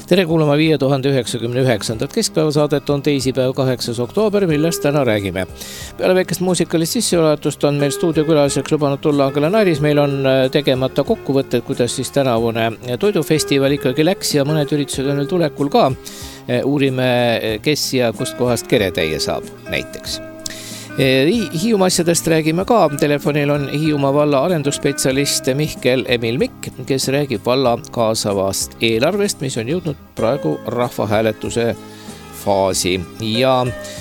Tere kuulama 5099. keskpäevasaadet on teisipäev 8. oktoober, millest täna räägime. Peale väikest muusikalist sissejuhatust on meil stuudiokülaliseks lubanud tulla Angela Nairis. Meil on tegemata kokkuvõtted, kuidas siis tänavune toidufestival ikkagi läks ja mõned üritused on veel tulekul ka. Uurime, kes ja kust kohast keretäie saab näiteks. Hiiumaa asjadest räägime ka. Telefonil on Hiiumaa valla arendusspetsialist Mihkel Emil Mikk, kes räägib valla kaasavast eelarvest, mis on jõudnud praegu rahvahääletuse faasi. Ja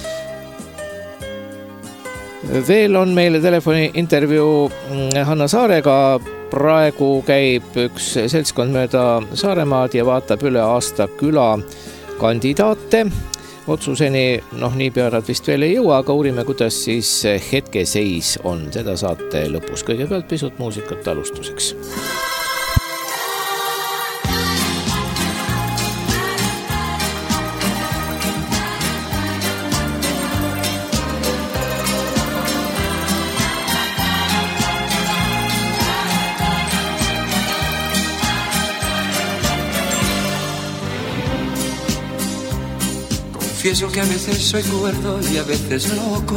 veel on meile telefoni intervjuu Hanna Saarega. Praegu käib üks seltskond mööda Saaremaad ja vaatab üle aasta küla kandidaate. Otsuseni, niipea nad vist veel ei jõua, aga uurime, kuidas siis hetkeseis on seda saate lõpus. Kõigepealt pisut muusikat alustuseks. Confieso que a veces soy cuerdo y a veces loco,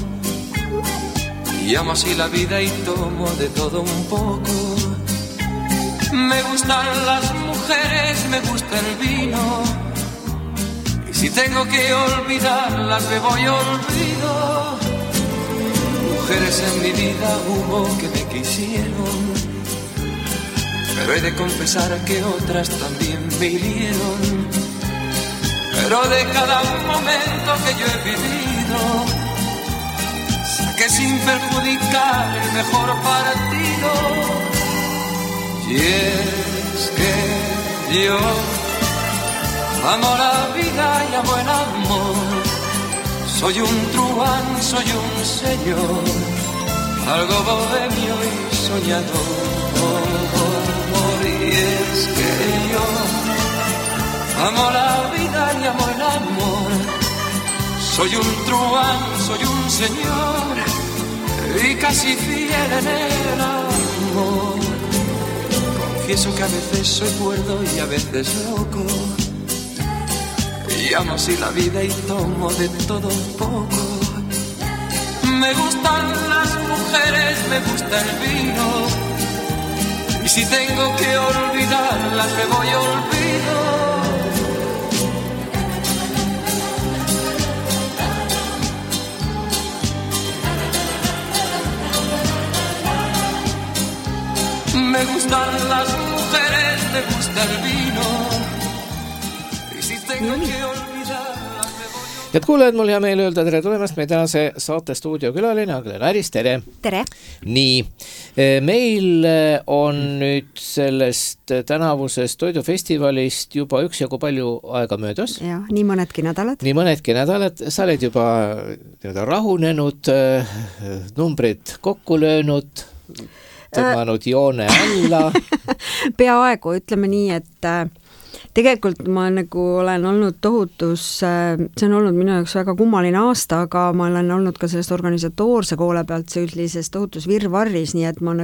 y amo así la vida y tomo de todo un poco. Me gustan las mujeres, me gusta el vino, y si tengo que olvidarlas me voy olvido. Mujeres en mi vida hubo que me quisieron, pero he de confesar que otras también me hirieron. Pero de cada momento que yo he vivido, saqué sin perjudicar el mejor partido. Y es que yo amo la vida y amo el amor. Soy un truán, soy un señor, algo bohemio y soñador. Y es que yo amo la vida y amo el amor. Soy un truán, soy un señor y casi fiel en el amor. Confieso que a veces soy cuerdo y a veces loco, y amo así la vida y tomo de todo un poco. Me gustan las mujeres, me gusta el vino, y si tengo que olvidarlas me voy olvido. Me gustan las mujeres, me gusta el vino, y si tengo que olvidarlas me voy a... Head kuulajad, mul hea meel öelda tere tulemast meie tänase saate stuudiokülaline Angela Nairis, tere! Tere! Nii, meil on nüüd sellest tänavusest toidufestivalist juba üksjagu palju aega möödas. Ja, nii mõnedki nädalad. Sa oled juba rahunenud, numbrid kokku löönud, tõmmanud joone alla. Peaaegu, ütleme nii, et tegelikult ma olen olnud tohutus, see on olnud minu jaoks väga kummaline aasta, aga ma olen olnud ka sellest organisatoorse koole pealt sellises tohutus virvarris, nii et ma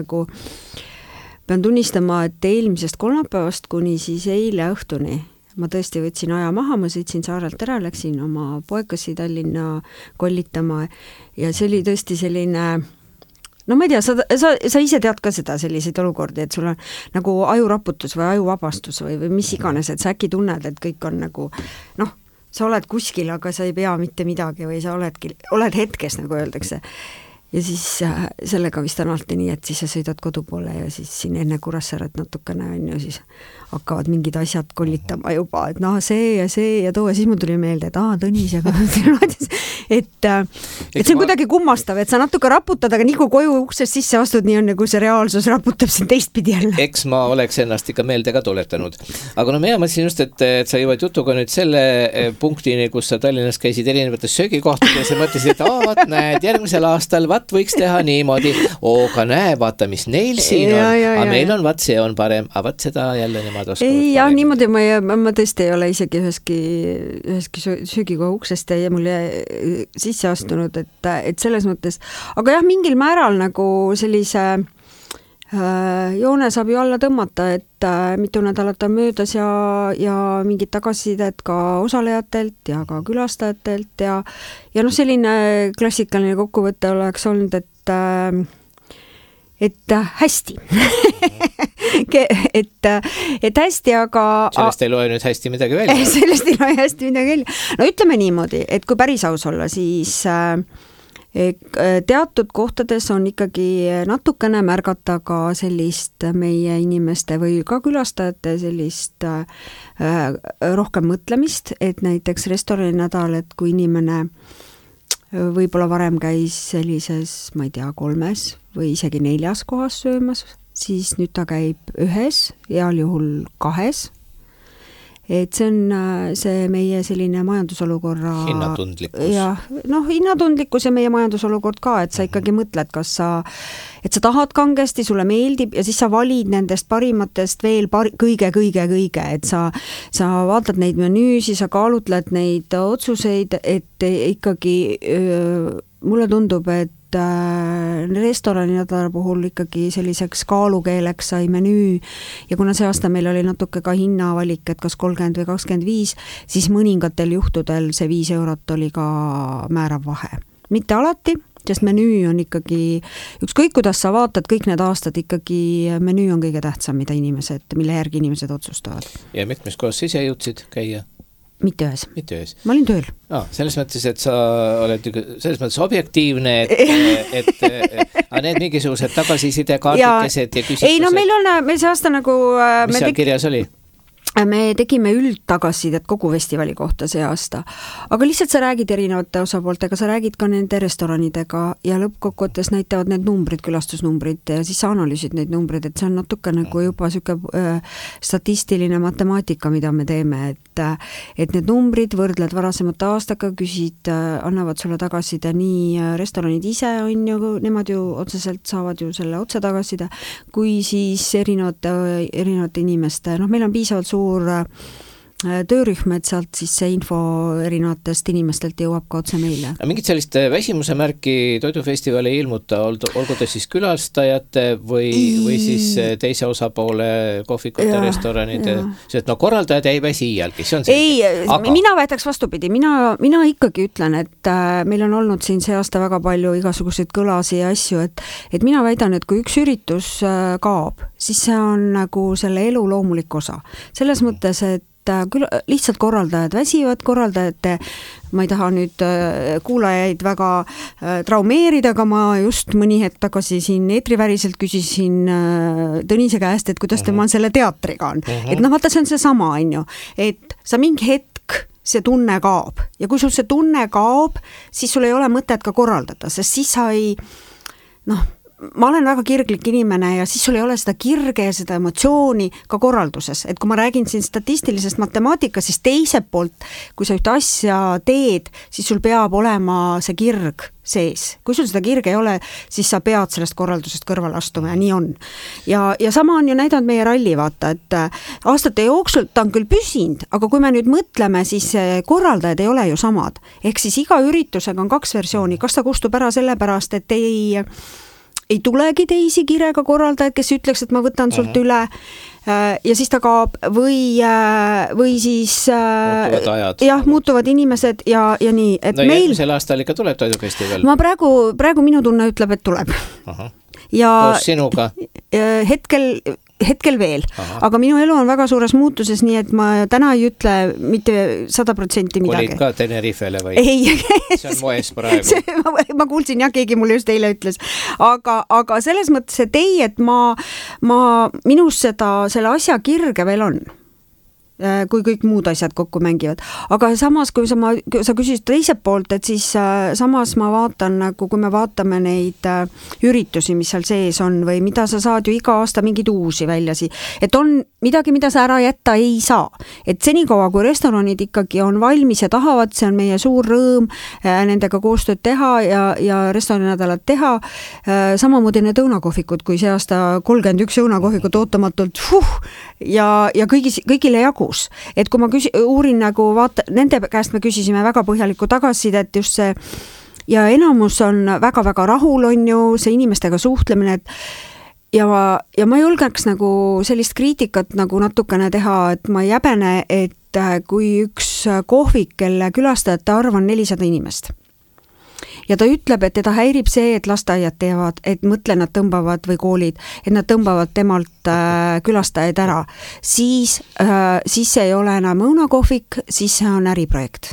pean tunnistama, et eelmisest kolmapäevast kuni siis eile õhtuni ma tõesti võtsin aja maha, ma sõitsin saarelt ära, läksin oma poekasi Tallinna kollitama ja see oli tõesti selline... ma ei tea, sa ise tead ka seda selliseid olukordi, et sul on nagu ajuraputus või ajuvabastus või mis iganes, et sa äkki tunned, et kõik on nagu, sa oled kuskil, aga sa ei pea mitte midagi või sa oled hetkes, nagu öeldakse. Ja siis sellega vist on alati nii, et siis sa sõidad kodu poole ja siis siin enne Kuressaaret natukene on ju siis hakkavad mingid asjad kollitama juba, et see ja too ja siis mul tuli meelde, et Tõnis ja et see on kuidagi kummastav, et sa natuke raputad, aga nii kui koju uksest sisse astud, nii on nagu see reaalsus raputab sind teistpidi jälle. Eks ma oleks ennast ikka meelde ka tuletanud. Aga mina mõtlesin just, et sa jõuad jutuga nüüd selle punktini, kus sa Tallinnas käisid erinevates söögikohtades ja mõtlesid, et vaat näed, järgmisel aastal võiks teha niimoodi, aga näe, vaata, mis neil siin on, aga meil on, vaat see on parem, aga vaat seda jälle nemad oskavad. Jah, niimoodi ma tõesti ei ole isegi üheski söögikoha uksest ja mul sisse astunud, et selles mõttes, aga jah, mingil määral nagu sellise joone saab ju alla tõmmata, et mitu nädalat on möödas ja mingid tagasisidet ka osalejatelt ja ka külastajatelt ja selline klassikaline kokkuvõte oleks olnud, et hästi. et hästi, aga... Sellest ei loe nüüd hästi midagi välja. Sellest ei loe hästi midagi välja. No ütleme niimoodi, et kui päris aus olla, siis teatud kohtades on ikkagi natukene märgata ka sellist meie inimeste või ka külastajate sellist rohkem mõtlemist, et näiteks restoraninädal, et kui inimene võib-olla varem käis sellises, ma ei tea, 3 või isegi 4 kohas söömas, siis nüüd ta käib 1, heal juhul 2. Et see on see meie selline majandusolukorra... Hinnatundlikkus. Ja, hinnatundlikkus ja meie majandusolukord ka, et sa ikkagi mõtled, et sa tahad kangesti, sulle meeldib ja siis sa valid nendest parimatest veel kõige, et sa vaatad neid menüüsi, sa kaalutled neid otsuseid, et ikkagi mulle tundub, et restoraninädala puhul ikkagi selliseks kaalukeeleks sai menüü ja kuna see aasta meil oli natuke ka hinnavalik, et kas 30 või 25, siis mõningatel juhtudel see 5 eurot oli ka määrav vahe. Mitte alati, sest menüü on ikkagi, ükskõik kuidas sa vaatad kõik need aastad, ikkagi menüü on kõige tähtsam, mille järgi inimesed otsustavad. Ja mitmes kohas ise jõudsid käia? Mitte ühes. Ma olin tööl. Selles mõttes, et sa oled selles mõttes objektiivne, et need mingisugused tagasiside kaardikesed ja küsitlused. Ei, meil see aasta nagu... Mis seal kirjas oli? Me tegime üldtagasisidet kogu festivali kohta see aasta, aga lihtsalt sa räägid erinevate osapooltega, sa räägid ka nende restoranidega ja lõppkokkuvõttes näitavad need numbrid, külastusnumbrid ja siis sa analüüsid neid numbrid, et see on natuke nagu juba siuke statistiline matemaatika, mida me teeme, et need numbrid võrdled varasemate aastaga, küsid, annavad sulle tagasiside nii restoranid ise on ju, nemad ju otseselt saavad ju selle otse tagasiside, kui siis erinevate inimeste, meil on piisavalt suur töörühm, et sealt siis see info erinevatest inimestelt jõuab ka otse meile. Mingit sellist väsimuse märki toidufestivali ilmuta, olgu ta siis külastajate või siis teise osapoole kohvikute, restoranide, sest korraldajad ei väsi iialgi, see on selge. Ei, mina väetaks vastupidi, mina ikkagi ütlen, et meil on olnud siin see aasta väga palju igasuguseid kõlasi ja asju, et mina väidan, et kui üks üritus kaob, siis see on nagu selle elu loomulik osa. Selles mõttes, et lihtsalt korraldajad väsivad, ma ei taha nüüd kuulajaid väga traumeerida, aga ma just mõni hetk tagasi siin eetriväriselt küsisin Tõnise käest, et kuidas tema selle teatriga on. Et vaata, see on see sama, on ju, et sa mingi hetk see tunne kaob ja kui sul see tunne kaob, siis sul ei ole mõtet ka korraldada, sest siis sa ei, ma olen väga kirglik inimene ja siis sul ei ole seda kirge ja seda emotsiooni ka korralduses. Et kui ma räägin siin statistilisest matemaatikast, siis teiselt poolt, kui sa ühte asja teed, siis sul peab olema see kirg sees. Kui sul seda kirge ei ole, siis sa pead sellest korraldusest kõrval astuma ja nii on. Ja sama on ju näidanud meie ralli, vaata, et aastate jooksul ta on küll püsinud, aga kui me nüüd mõtleme, siis korraldajad ei ole ju samad. Ehk siis iga üritusega on 2 versiooni. Kas ta kustub ära sellepärast, et ei tulegi teisi kirega korraldajaid, kes ütleks, et ma võtan sult üle ja siis ta kaob või siis muutuvad inimesed ja nii. Et järgmisel aastal ikka tuleb toidufestival? Ma praegu minu tunne ütleb, et tuleb. Koos sinuga? Hetkel veel, aga minu elu on väga suures muutuses, nii et ma täna ei ütle mitte 100% midagi. Kolid ka Tenerifele või? Ei. See on moes praegu. Ma kuulsin, keegi mulle just eile ütles. Aga selles mõttes, et ei, et minus selle asja kirge veel on, kui kõik muud asjad kokku mängivad. Aga samas, kui sa küsisid teiselt poolt, et siis samas ma vaatan, nagu kui me vaatame neid üritusi, mis seal sees on või mida sa saad ju iga aasta mingid uusi väljasi, et on midagi, mida sa ära jätta ei saa. Et senikaua, kui restoranid ikkagi on valmis ja tahavad, see on meie suur rõõm nendega koostööd teha ja restoraninädalat teha. Samamoodi need õunakohvikud, kui see aasta 31 õunakohvikut ootamatult ja kõigile jagu. Et kui ma uurin nende käest me küsisime väga põhjalikku tagasisidet, just see ja enamus on väga-väga rahul, on ju see inimestega suhtlemine, ja ma julgeks nagu sellist kriitikat nagu natukene teha, et ma ei häbene, et kui üks kohvik, kelle külastajate arv on 400 inimest ja ta ütleb, et teda häirib see, et lasteaiad teevad, et mõtle, nad tõmbavad või koolid, et nad tõmbavad temalt külastajaid ära, siis see ei ole enam õunakohvik, siis see on äriprojekt.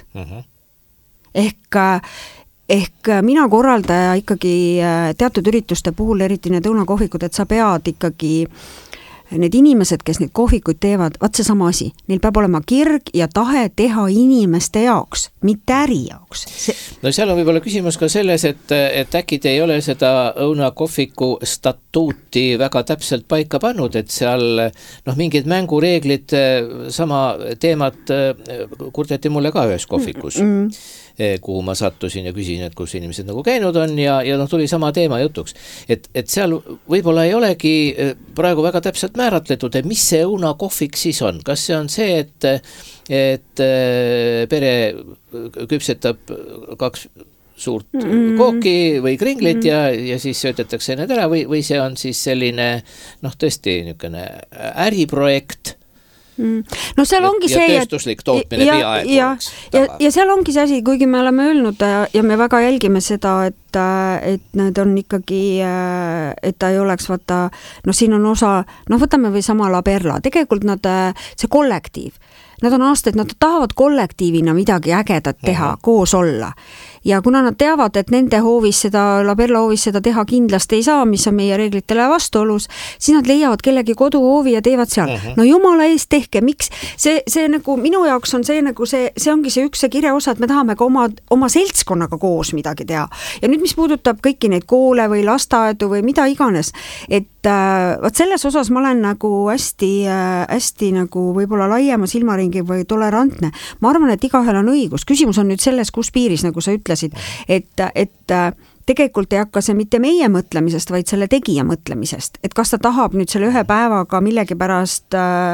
Ehk mina korraldaja ikkagi teatud ürituste puhul, eriti need õunakohvikud, et sa pead ikkagi need inimesed, kes neid kohvikuid teevad, vaat see sama asi. Neil peab olema kirg ja tahe teha inimeste jaoks, mitte äri jaoks. No seal on võib-olla küsimus ka selles, et äkki te ei ole seda õunakohviku statuuti väga täpselt paika pannud, et seal mingid mängureeglid, sama teemat kurdeti mulle ka ühes kohvikus. Kuhu ma sattusin ja küsin, et kus inimesed nagu käinud on ja tuli sama teema jutuks. Et seal võib-olla ei olegi praegu väga täpselt määratletud, et mis see õunakohvik siis on. Kas see on see, et pere küpsetab 2 suurt kooki või kringlit ja siis söötetakse need ära või see on siis selline tõesti niisugune äriprojekt. No seal ongi see, tööstuslik tootmine peaaegu. Ja seal ongi see asi, kuigi me oleme öelnud ja me väga jälgime seda, et need on ikkagi, et ta ei oleks, vaata, siin on osa, võtame või sama La Perla, tegelikult see kollektiiv, nad on aastaid, nad tahavad kollektiivina midagi ägedat teha, koos olla. Ja kuna nad teavad, et nende hoovis seda, La Perla hoovis seda teha kindlasti ei saa, mis on meie reeglitele vastuolus, siis nad leiavad kellegi koduhoovi ja teevad seal. No jumala eest tehke, miks? See nagu minu jaoks on see nagu see ongi see üks kirja osa, et me tahame ka oma seltskonnaga koos midagi teha. Ja nüüd, mis puudutab kõiki neid koole või lasteaedu või mida iganes, et vaat selles osas ma olen nagu hästi nagu võib-olla laiema silmaringi või tolerantne. Ma arvan, et igaühel on õigus. Küsimus on nüüd selles, kus piiris, nagu sa ütlesid, et tegelikult ei hakka see mitte meie mõtlemisest, vaid selle tegija mõtlemisest. Et kas ta tahab nüüd selle ühe päevaga millegi pärast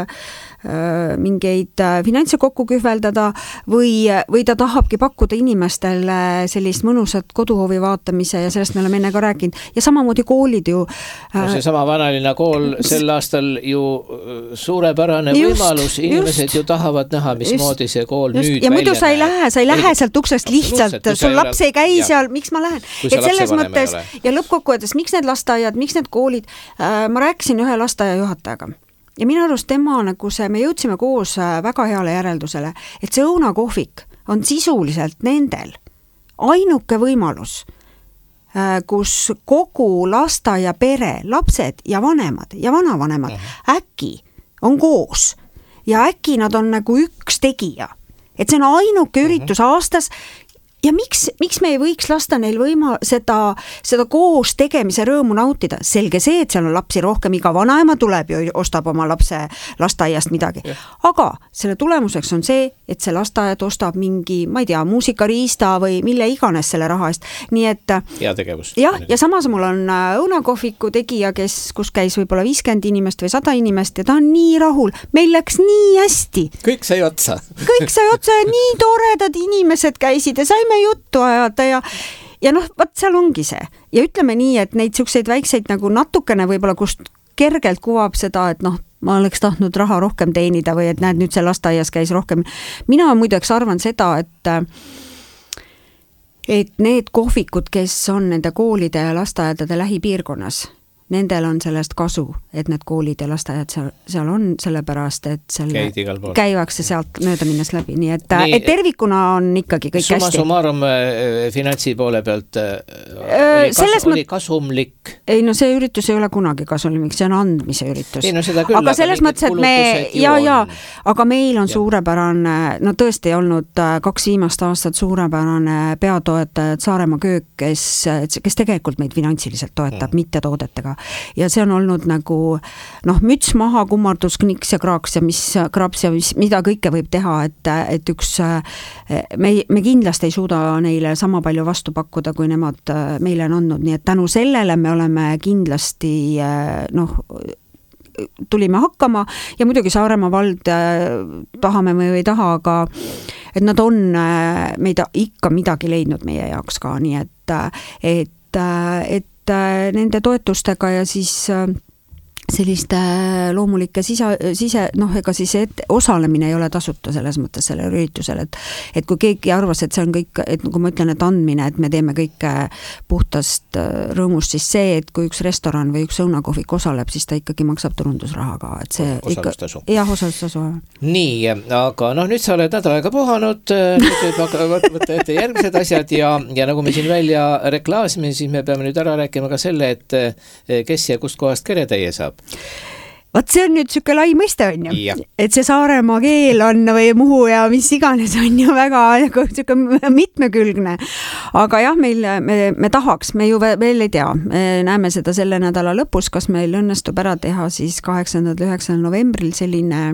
mingeid finantse kokku kühveldada või ta tahabki pakkuda inimestele sellist mõnusat koduhoovi vaatamise ja sellest me oleme enne ka rääkinud. Ja samamoodi koolid ju. See sama Vanalinna kool sel aastal ju suurepärane võimalus. Inimesed ju tahavad näha, mismoodi see kool nüüd ja muidu sa ei lähe sealt uksest lihtsalt, sul laps ei käi seal, miks ma lähen? Et selles mõttes ja lõppkokkuvõttes, miks need lasteaiad, miks need koolid, ma rääkisin ühe lasteaia juhatajaga. Ja minu arust tema nagu me jõudsime koos väga heale järeldusele, et see õunakohvik on sisuliselt nendel ainuke võimalus, kus kogu lasteaia pere, lapsed ja vanemad ja vanavanemad äkki on koos ja äkki nad on nagu üks tegija. Et see on ainuke üritus aastas. Ja miks me ei võiks lasta neil seda koos tegemise rõõmu nautida? Selge see, et seal on lapsi rohkem, iga vanaema tuleb ja ostab oma lapse lasteaiast midagi. Aga selle tulemuseks on see, et see lasteaiad ostab mingi, ma ei tea, muusikariista või mille iganes selle raha eest. Nii et hea tegevus. Ja samas mul on õunakohviku tegija, kus käis võib-olla 50 inimest või 100 inimest ja ta on nii rahul. Meil läks nii hästi. Kõik sai otsa ja nii toredad inimesed käisid ja saime juttu ajada ja vaat seal ongi see. Ja ütleme nii, et neid selliseid väikseid nagu natukene võib-olla, kust kergelt kuvab seda, et ma oleks tahtnud raha rohkem teenida või et näed, nüüd see lasteaias käis rohkem. Mina muideks arvan seda, et need kohvikud, kes on nende koolide ja lasteaedade lähipiirkonnas, nendel on sellest kasu, et need koolid ja lasteaiad seal on, sellepärast, et käivakse sealt mööda minnes läbi. Nii et tervikuna on ikkagi kõik hästi. Summa summarum finantsi poole pealt oli kasumlik? Ei, no see üritus ei ole kunagi kasumlik, see on andmise üritus. Ei, no seda küll, aga selles mõttes, et aga meil on suurepärane, tõesti olnud 2 viimast aastat suurepärane peatoetajad Saaremaa Köök, kes tegelikult meid finantsiliselt toetab, mitte toodetega. Ja see on olnud nagu müts maha, kummardus, kniks ja kraaks ja mida kõike võib teha, et me kindlasti ei suuda neile sama palju vastu pakkuda, kui nemad meile on andnud, nii et tänu sellele me oleme kindlasti tulime hakkama ja muidugi Saaremaa vald tahame või ei taha, aga et nad on meid ikka midagi leidnud meie jaoks ka, nii et nende toetustega ja siis selliste loomulike ega siis osalemine ei ole tasuta selles mõttes sellel üritusel, et kui keegi arvas, et see on kõik, et kui ma ütlen, et andmine, et me teeme kõike puhtast rõõmust, siis see, et kui üks restoran või üks õunakohvik osaleb, siis ta ikkagi maksab turundusrahaga, et see osalustasu. Jah, osalustasu. Nii, aga nüüd sa oled nädal aega puhanud, nüüd võib võtta ette järgmised asjad ja nagu me siin välja reklaasime, siis me peame nüüd ära rääkima ka selle, et kes ja kust kohast keretäie saab. Vaat see on nüüd siuke lai mõiste on ju, et see Saaremaa keel on või Muhu ja mis iganes on ju väga siuke mitmekülgne. Aga jah, me tahaks, me ju veel ei tea, me näeme seda selle nädala lõpus, kas meil õnnestub ära teha siis 8.–9. novembril selline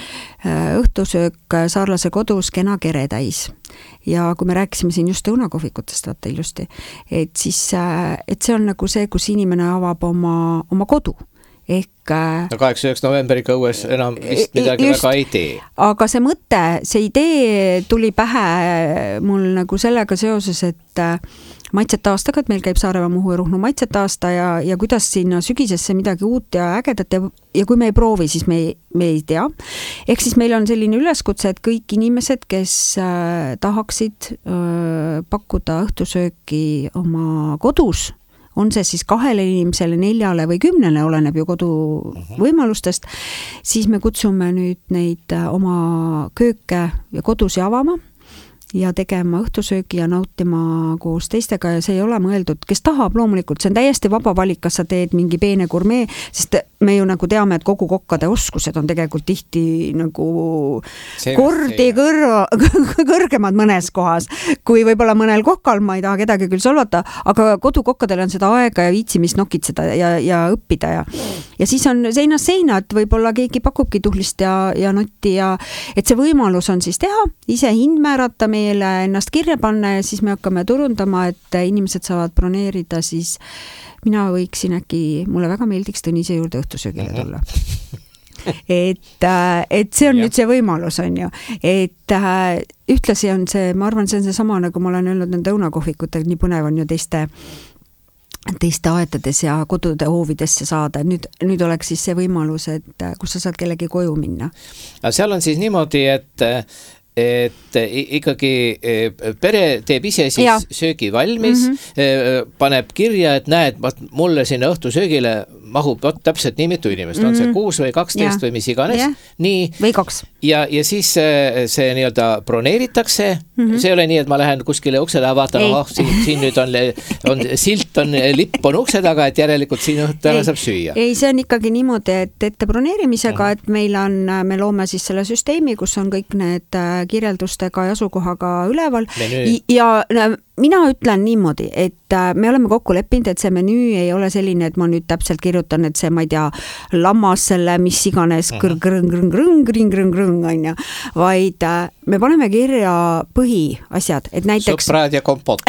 õhtusöök Saarlase kodus Kena keretäis. Ja kui me rääkisime siin just õunakohvikutest, vaata ilusti, et siis et see on nagu see, kus inimene avab oma kodu. Ehk 8. novembrika õues enam vist midagi just, väga ei tee. Aga see mõte, see idee tuli pähe mul nagu sellega seoses, et maitset aastaga, et meil käib Saaremaa, Muhu ja Ruhnu maitset aasta ja kuidas sinna sügisesse midagi uut ja ägedat ja kui me ei proovi, siis me ei tea. Ehk siis meil on selline üleskutse, et kõik inimesed, kes tahaksid pakkuda õhtusööki oma kodus, on see siis 2 inimesele, 4 või 10, oleneb ju kodu võimalustest, siis me kutsume nüüd neid oma kööke ja kodusi avama ja tegema õhtusöögi ja nautima koos teistega ja see ei ole mõeldud, kes tahab loomulikult, see on täiesti vaba valik, kas sa teed mingi peene gurmee, sest me ju nagu teame, et kogu kokkade oskused on tegelikult tihti nagu kordi kõrgemad mõnes kohas, kui võib-olla mõnel kokkal, ma ei taha kedagi küll solvata, aga kodukokkadel on seda aega ja viitsimist nokitseda ja õppida ja siis on seinast seina, et võib-olla keegi pakubki tuhlist ja notti ja et see võimalus on siis teha, ise hind määrata, meile ennast kirja panna ja siis me hakkame turundama, et inimesed saavad broneerida, siis mina võiksin äkki, mulle väga meeldiks Tõnise juurde õhtusöögile tulla. Et see on nüüd see võimalus, on ju. Et ühtlasi on see, ma arvan, see on see sama, nagu ma olen öelnud nende õunakohvikutega, nii põnev on ju teiste aedades ja kodude hoovidesse saada. Nüüd oleks siis see võimalus, et kus sa saad kellegi koju minna. Seal on siis niimoodi, et ikkagi pere teeb ise siis söögi valmis, paneb kirja, et näed, mulle sinna õhtusöögile mahub täpselt nii mitu inimest, on see 6 või 12 või mis iganes. Nii, või 2. Ja siis see nii-öelda broneeritakse, see ei ole nii, et ma lähen kuskile ukse taha, vaatan, siin nüüd on silt, lipp on ukse taga, et järelikult siin täna saab süüa. Ei, see on ikkagi niimoodi, et ette broneerimisega, et me loome siis selle süsteemi, kus on kõik need kirjeldustega ja asukohaga üleval ja mina ütlen niimoodi, et me oleme kokku leppinud, et see menüü ei ole selline, et ma nüüd täpselt kirjutan, et see, ma ei tea, lammas selle, mis iganes krõng, on ju, vaid me paneme kirja põhiasjad, et näiteks sõprad ja kompot.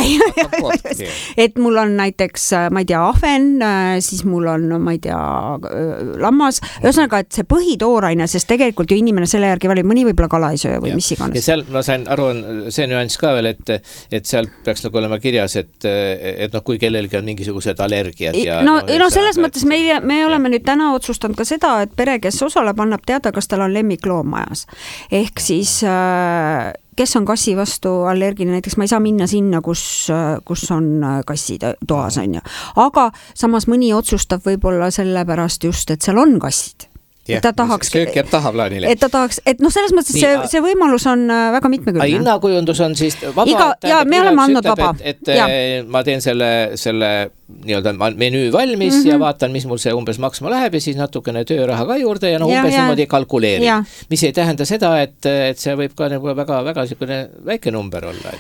Et mul on näiteks, ma ei tea, ahven, siis mul on, ma ei tea, lammas, ühesõnaga, et see põhitooraine, sest tegelikult ju inimene selle järgi valib, mõni võib-olla kala ei söö või mis iganes. Ja seal, ma sain aru, see nüanss ka veel, et seal peaks nagu olema kirjas, et kui kellelgi on mingisugused allergiad. Selles mõttes me oleme nüüd täna otsustanud ka seda, et pere, kes osaleb, annab teada, kas tal on lemmikloom majas. Ehk siis kes on kassi vastu allergiline, näiteks ma ei saa minna sinna, kus on kassi toas, on ju. Aga samas mõni otsustab võib-olla sellepärast just, et seal on kassid. Et ta tahaks, söök jääb tahaplaanile. Et ta tahaks, et selles mõttes see võimalus on väga mitmekülgne. Hinnakujundus on siis vaba. Ja me oleme andnud vaba. Et ma teen selle nii-öelda menüü valmis ja vaatan, mis mul see umbes maksma läheb ja siis natukene tööraha ka juurde ja umbes niimoodi kalkuleerin. Mis ei tähenda seda, et see võib ka nagu väga selline väike number olla.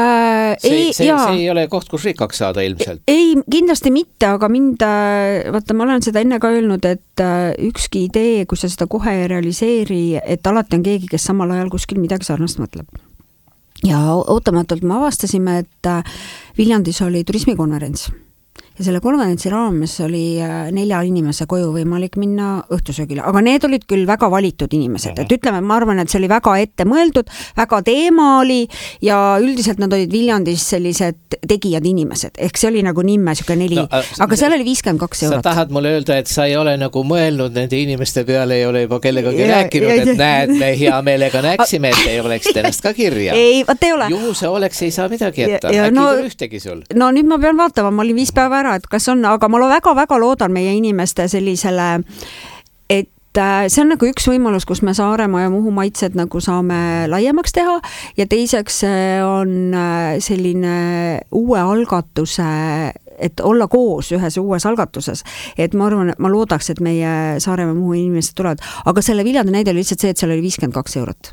See ei ole koht, kus rikkaks saada ilmselt. Ei, kindlasti mitte, aga vaata, ma olen seda enne ka öelnud, et ükski idee, kui sa seda kohe ei realiseeri, et alati on keegi, kes samal ajal kuskil midagi sarnast mõtleb. Ja ootamatult me avastasime, et Viljandis oli turismikonverents. ja selle konverentsi raames oli 4 inimese koju võimalik minna õhtusöögile, aga need olid küll väga valitud inimesed, et ütleme, ma arvan, et see oli väga ette mõeldud, väga teema oli ja üldiselt nad olid Viljandis sellised tegijad inimesed, ehk see oli nagu Nimme siuke 4, aga seal oli 52 eurot. Sa tahad mulle öelda, et sa ei ole nagu mõelnud nende inimeste peale, ei ole juba kellegagi rääkinud, et näed, me hea meelega näeksime, et ei oleks ennast ka kirja. Ei, vaat ei ole. Juhuse oleks, ei saa midagi jätta. Äkki või ühtegi sul? No nüüd ma pean vaatama, ma olin 5 päeva ära, et kas on, aga ma väga-väga loodan meie inimeste sellisele, et see on nagu üks võimalus, kus me Saaremaa ja Muhu maitsed nagu saame laiemaks teha ja teiseks on selline uue algatuse, et olla koos ühes uues algatuses. Et ma arvan, et ma loodaks, et meie Saaremaa Muhu inimesed tulevad, aga selle Viljandi näide oli lihtsalt see, et seal oli 52 eurot.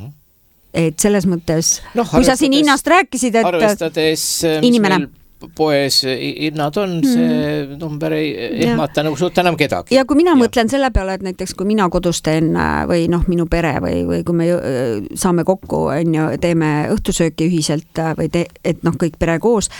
Et selles mõttes, kui sa siin hinnast rääkisid, et arvestades, inimene poes hinnad on, see number ei ehmata nagu suurt enam kedagi. Ja kui mina mõtlen selle peale, et näiteks kui mina kodus teen või minu pere või kui me saame kokku, teeme õhtusööki ühiselt või et kõik pere koos,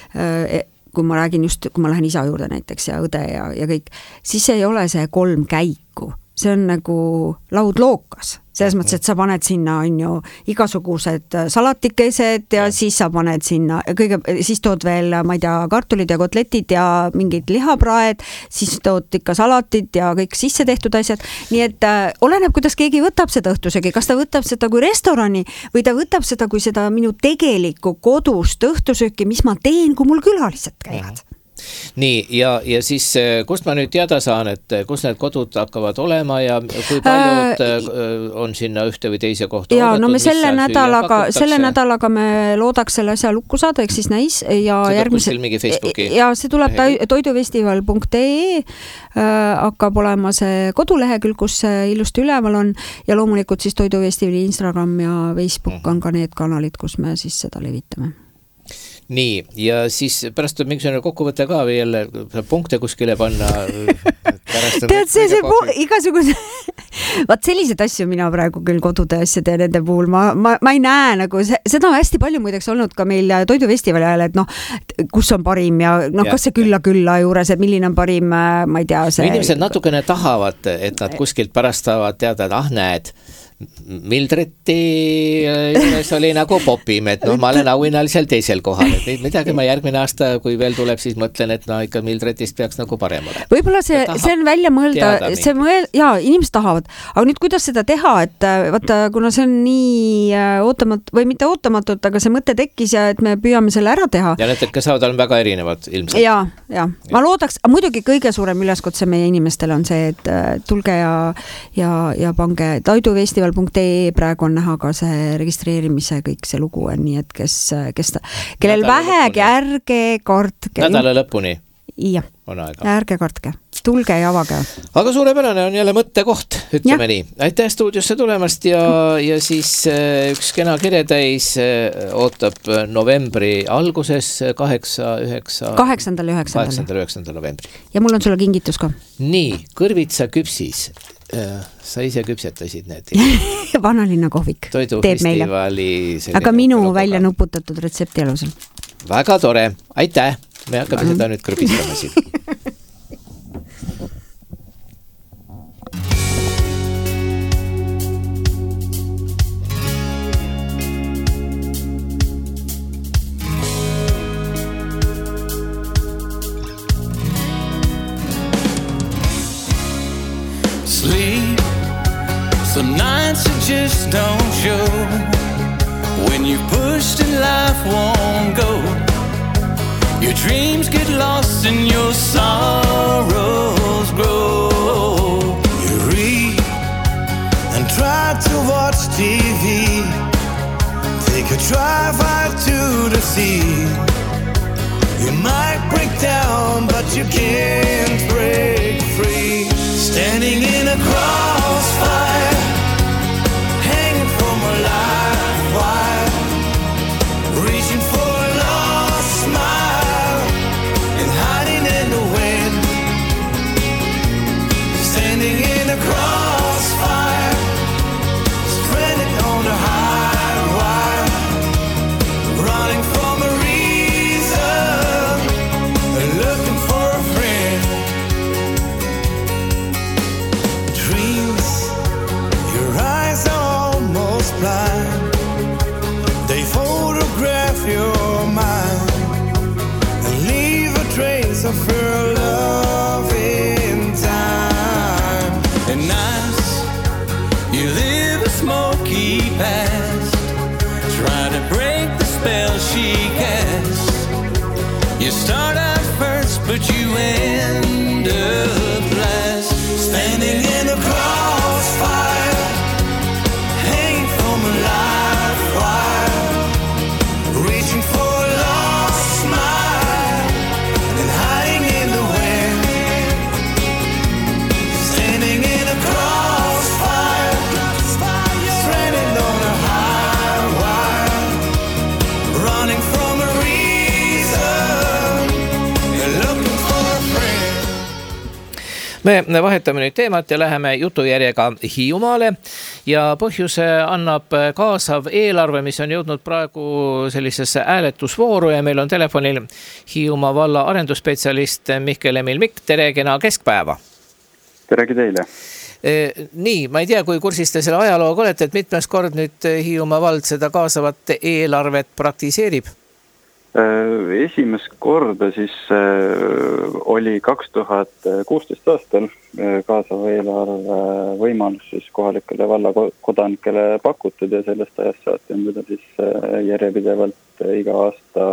kui ma räägin just, kui ma lähen isa juurde näiteks ja õde ja kõik, siis ei ole see 3 käiku. See on nagu laudlookas. Selles mõttes, et sa paned sinna igasugused salatikesed ja siis sa paned sinna, siis tood veel, ma ei tea, kartulid ja kotletid ja mingid lihapraed, siis tood ikka salatid ja kõik sisse tehtud asjad. Nii et oleneb, kuidas keegi võtab seda õhtusöögi, kas ta võtab seda kui restorani või ta võtab seda kui seda minu tegelikku kodust õhtusööki, mis ma teen, kui mul külalised käivad. Nii, ja siis kust ma nüüd teada saan, et kus need kodud hakkavad olema ja kui paljud on sinna ühte või teise kohta ja, no me selle nädalaga me loodaks selle asja lukku saada, eks siis näis ja järgmisel mingi Facebooki ja see tuleb toidufestival.ee hakkab olema see kodulehekülg, kus see ilusti üleval on ja loomulikult siis Toidufestivali Instagram ja Facebook on ka need kanalid, kus me siis seda levitame. Nii, ja siis pärast tuleb mingisugune kokkuvõte ka või jälle punkte kuskile panna. Tead, see igasugune, vaat sellised asju mina praegu küll kodude asjade ja nende puhul, ma ei näe nagu, seda on hästi palju muideks olnud ka meil Toidufestivali ajal, et kus on parim ja kas see külla juures, et milline on parim, ma ei tea see. Inimesed natukene tahavad, et nad kuskilt pärast saavad teada, et näed, Mildreti juures oli nagu popim, et ma olen auhinnalisel teisel kohal, et midagi ma järgmine aasta, kui veel tuleb, siis mõtlen, et ikka Mildretist peaks nagu parem olema. Võib-olla see on välja mõelda, inimesed tahavad, aga nüüd kuidas seda teha, et vaata, kuna see on nii ootamatult või mitte ootamatult, aga see mõte tekkis ja et me püüame selle ära teha. Ja need, kes saavad, on väga erinevad ilmselt. Ja. Ma loodaks, muidugi kõige suurem üleskutse meie inimestele on see, et tulge ja pange Toidufestival praegu on näha ka see registreerimise kõik see lugu on, nii et kellel vähegi ärge kartke. Nädala lõpuni ja, on aega. Ärge kartke, tulge ja avage. Aga suurepärane on jälle mõttekoht, ütleme nii. Aitäh stuudiosse tulemast ja siis üks kena kiretäis ootab novembri alguses 8. ja 9. novembri. Ja mul on sulle kingitus ka. Nii, Kõrvitsa küpsis. Sa ise küpsetasid need. Vanalinna kohvik teeb meile. Aga minu välja nuputatud retsepti alusel. Väga tore. Aitäh. Me hakkame seda nüüd kõrvistama siin. Sleep, so nights you just don't show. When you pushed and life won't go, your dreams get lost and your sorrows grow. You read and try to watch TV, take a drive out to the sea. You might break down, but you can't break free. Standing in a crossfire, hanging from a life wire, reaching for a lost smile and hiding in the wind. Standing in a crossfire, stranded on the high wire, running from a reason, looking past, trying to break the spell she casts. You start out first, but you end up last. Standing in the crossfire, hanging from a live wire, reaching for a lost smile and hiding in the wind. Standing in a crossfire, stranded on a high wire, running from a reason, looking for a friend. Me vahetame nüüd teemat ja läheme jutujärjega Hiiumaale ja põhjuse annab kaasav eelarve, mis on jõudnud praegu sellisesse hääletusvooru ja meil on telefonil Hiiumaa valla arendusspetsialist Mihkel Emil Mikk. Tere, kena keskpäeva. Teregi teile. Nii, ma ei tea, kui kursis te selle ajalooga olete, et mitmes kord nüüd Hiiumaa vald seda kaasavat eelarvet praktiseerib? Esimest korda siis oli 2016 aastal kaasava eelarve võimalus siis kohalikele valla kodanikele pakutud ja sellest ajast saati on teda siis järjepidevalt iga aasta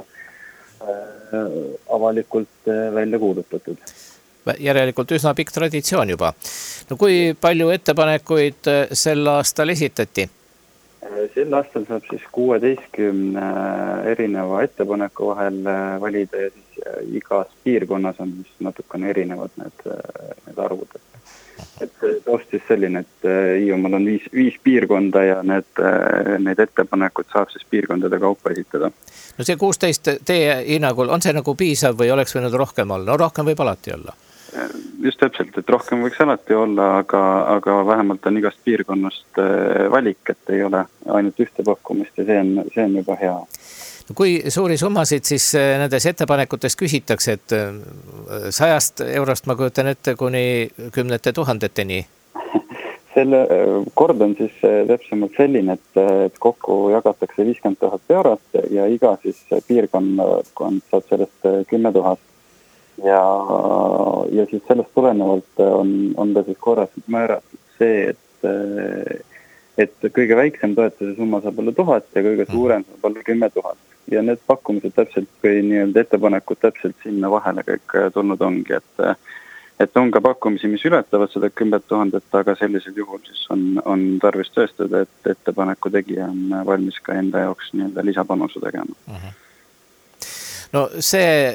avalikult välja kuulutatud. Järelikult üsna pikk traditsioon juba. No kui palju ettepanekuid sel aastal esitati? Sel aastal saab siis 16 erineva ettepaneku vahel valida ja siis igas piirkonnas on siis natukene erinevad need arvud. Et taust siis selline, et Hiiumaal on viis piirkonda ja need ettepanekud saab siis piirkondade kaupa esitada. No see 16 teie hinnangul, on see nagu piisav või oleks võinud rohkem olla? No rohkem võib alati olla. Just täpselt, et rohkem võiks alati olla, aga vähemalt on igast piirkonnast valik, et ei ole ainult ühte pakkumist ja see on juba hea. No kui suuri summasid siis nendes ettepanekutest küsitakse, et 100 eurost ma kujutan ette kuni 10 000-teni? Selle kord on siis täpsemalt selline, et kokku jagatakse 50 000 eurot ja iga siis piirkond saab sellest 10 000. Ja siis sellest tulenevalt on ta siis korras määratud see, et kõige väiksem toetuse summa saab olla 1000 ja kõige suurem saab olla 10 000. Ja need pakkumised täpselt või nii-öelda ettepanekud täpselt sinna vahele kõik tulnud ongi, et on ka pakkumisi, mis ületavad seda 10 000, aga sellisel juhul siis on tarvis tõestada, et ettepaneku tegija on valmis ka enda jaoks nii-öelda lisapanusu tegema. No see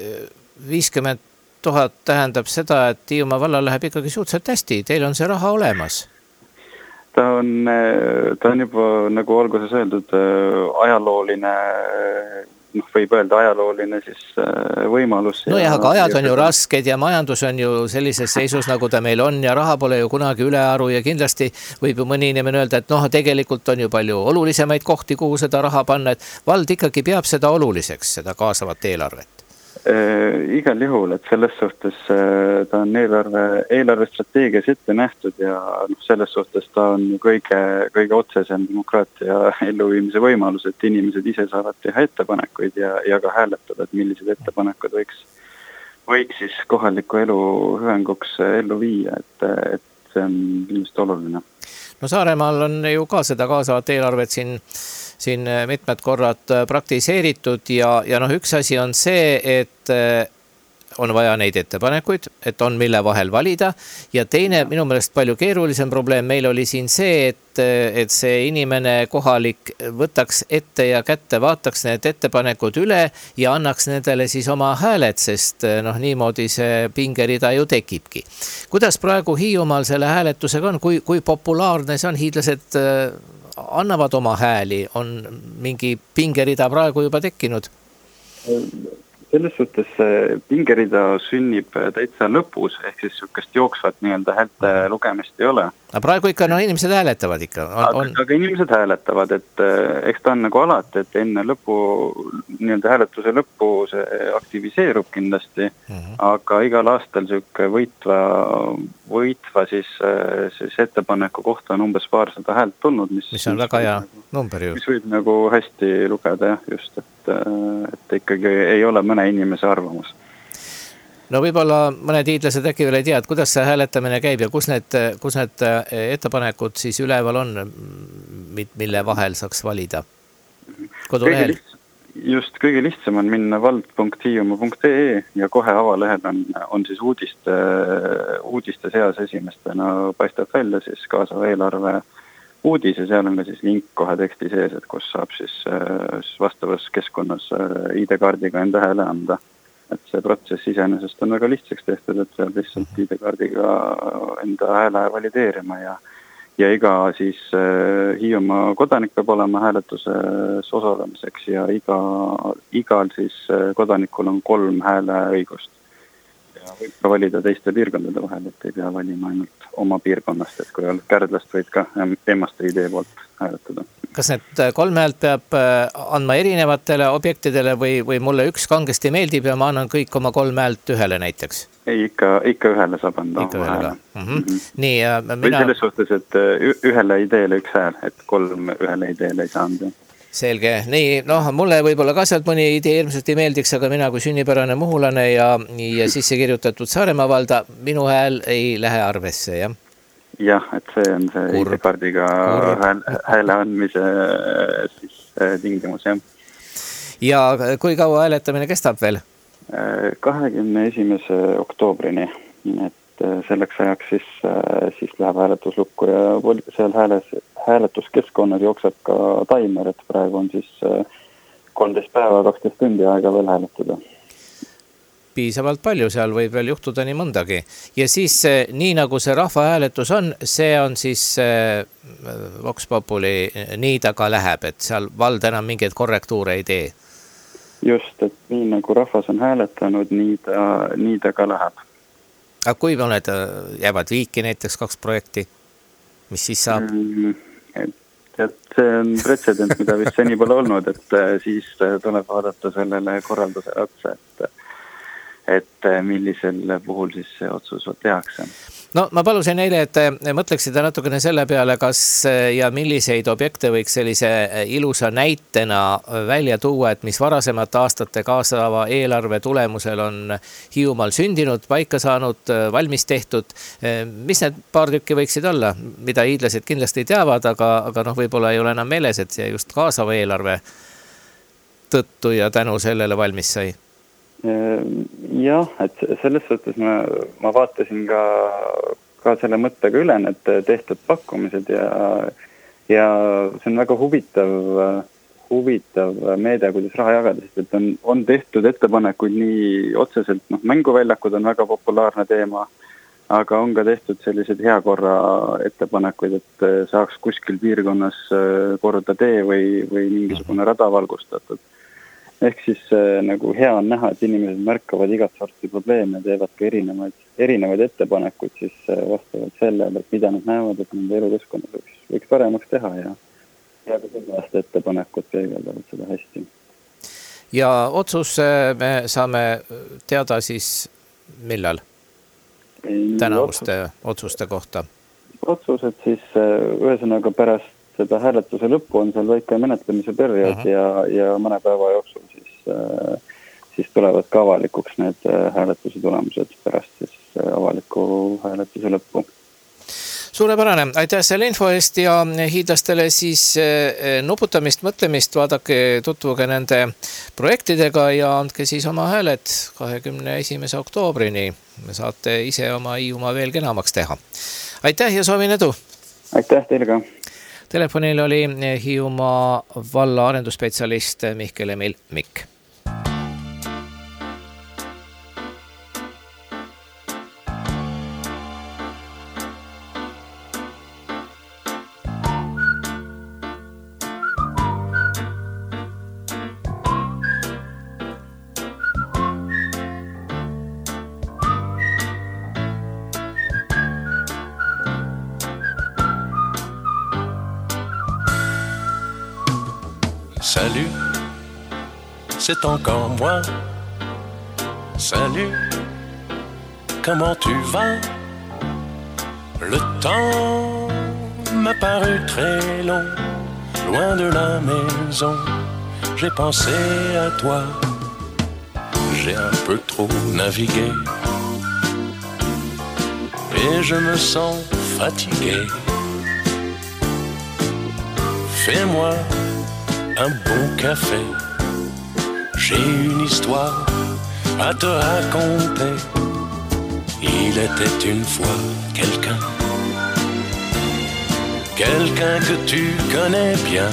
50 000 tähendab seda, et Hiiumaa vallal läheb ikkagi suhteliselt hästi. Teil on see raha olemas? Ta on juba, nagu alguses öeldud, ajalooline, võib öelda ajalooline siis võimalus. No jah, aga ajad on ju rasked ja majandus on ju sellises seisus, nagu ta meil on ja raha pole ju kunagi ülearu ja kindlasti võib ju mõni inimene öelda, et tegelikult on ju palju olulisemaid kohti, kuhu seda raha panna, et vald ikkagi peab seda oluliseks, seda kaasavat eelarvet. Igal juhul, et selles suhtes ta on eelarve strateegias ette nähtud ja selles suhtes ta on kõige otsesem demokraatia elluviimise võimalus, et inimesed ise saavad teha ettepanekuid ja ka hääletada, et millised ettepanekud võiks siis kohaliku elu hüvanguks ellu viia, et see on ilmselt oluline. No Saaremaal on ju ka seda kaasavat eelarvet siin mitmed korrad praktiseeritud ja üks asi on see, et on vaja neid ettepanekuid, et on mille vahel valida ja teine minu meelest palju keerulisem probleem meil oli siin see, et see inimene kohalik võtaks ette ja kätte, vaataks need ettepanekud üle ja annaks nendele siis oma hääled, sest niimoodi see pingerida ju tekibki. Kuidas praegu Hiiumaal selle hääletusega on, kui populaarne see on, hiidlased annavad oma hääli, on mingi pingerida praegu juba tekkinud? Selles suhtes pingerida sünnib täitsa lõpus, ehk siis sükest jooksvat nii-öelda häälte lugemist ei ole. Aga praegu ikka inimesed hääletavad ikka. Aga inimesed hääletavad, et eks ta on nagu alati, et enne nii-öelda hääletuse lõppu see aktiviseerub kindlasti, aga igal aastal süke võitva siis ettepaneku kohta on umbes paarsada häält tulnud, mis on väga hea number ju. Mis võib nagu hästi lugeda, just, et ikkagi ei ole mõne inimese arvamus. No võib-olla mõned hiidlased äkki veel ei tea, et kuidas see hääletamine käib ja kus need ettepanekud siis üleval on, mille vahel saaks valida? Kodulehel? Kõige lihtsam on minna vald.hiiumaa.ee ja kohe avalehel on siis uudiste seas esimestena paistab välja siis kaasava eelarve uudis ja seal on ka siis link kohe teksti sees, et kus saab siis vastavas keskkonnas ID-kaardiga enda hääle anda. Et see protsess iseenesest on väga lihtsaks tehtud, et seal lihtsalt ID-kaardiga enda hääle valideerima ja iga siis Hiiumaa kodanik peab olema hääletuses osalemiseks ja igal siis kodanikul on 3 hääleõigust. Ja võib ka valida teiste piirkondade vahel, et ei pea valima ainult oma piirkonnast, et kui oled Kärdlast, võid ka Emmaste idee poolt hääletada. Kas need 3 häält peab andma erinevatele objektidele või mulle üks kangesti meeldib ja ma annan kõik oma 3 häält ühele näiteks? Ei, ikka ühele saab anda. Ikka ühele. Nii, või selles suhtes, et ühele ideele 1 hääl, et 3 ühele ideele ei saa anda. Selge. Nii, mulle võib-olla ka sealt mõni idee ilmselt ei meeldiks, aga mina kui sünnipärane muhulane ja sisse kirjutatud Saaremaa valda, minu hääl ei lähe arvesse, jah? Jah, et see on see ID-kaardiga hääle andmise tingimus, jah. Ja kui kaua hääletamine kestab veel? 21. oktoobrini, et selleks ajaks siis läheb hääletuslukku ja seal hääletuskeskkonnas jookseb ka taimer, et praegu on siis 13 päeva, 12 tundi aega veel hääletada. Piisavalt palju, seal võib veel juhtuda nii mõndagi. Ja siis nii nagu see rahvahääletus on, see on siis Vox Populi nii ta ka läheb, et seal vald enam mingeid korrektuure ei tee. Just, et nii nagu rahvas on hääletanud, nii ta ka läheb. Aga kui mõned jäävad viiki näiteks 2 projekti, mis siis saab? Et see on pretsedent, mida vist seni pole olnud, et siis tuleb vaadata sellele korralduse otsa, et millisel puhul siis see otsus tehakse. No ma palusin neile, et mõtleksite natukene selle peale, kas ja milliseid objekte võiks sellise ilusa näitena välja tuua, et mis varasemate aastate kaasava eelarve tulemusel on Hiiumaal sündinud, paika saanud, valmis tehtud. Mis need paar tükki võiksid olla, mida hiidlased kindlasti teavad, aga võib-olla ei ole enam meeles, et see just kaasava eelarve tõttu ja tänu sellele valmis sai? Jah, et selles suhtes ma vaatasin ka selle mõttega üle need tehtud pakkumised ja see on väga huvitav meede, kuidas raha jagada, sest et on tehtud ettepanekuid nii otseselt, mänguväljakud on väga populaarne teema, aga on ka tehtud sellised heakorra ettepanekuid, et saaks kuskil piirkonnas korda tee või mingisugune rada valgustatud. Ehk siis nagu hea on näha, et inimesed märkavad igat sorti probleeme ja teevad ka erinevaid ettepanekuid siis vastavalt sellele, et mida nad näevad, et nende elukeskkonna võiks paremaks teha ja ka sellist ettepanekut peegeldavad seda hästi. Ja otsus me saame teada siis millal? Tänavuste otsuste kohta? Otsused siis ühesõnaga pärast seda hääletuse lõppu on seal väike menetlemise periood ja mõne päeva jooksul siis tulevad ka avalikuks need hääletuse tulemused pärast siis avaliku hääletuse lõppu. Suurepärane, aitäh selle info eest ja hiidlastele siis nuputamist, mõtlemist, vaadake, tutvuge nende projektidega ja andke siis oma hääled 21. oktoobrini. Me saate ise oma Hiiumaa veel kenamaks teha. Aitäh ja soovin edu! Aitäh teile ka! Telefonil oli Hiiumaa valla arendusspetsialist Mihkel Emil Mikk. Salut, c'est encore moi. Salut, comment tu vas? Le temps m'a paru très long, loin de la maison. J'ai pensé à toi, j'ai un peu trop navigué et je me sens fatigué. fais-moi un bon café. J'ai une histoire à te raconter. Il était une fois quelqu'un que tu connais bien.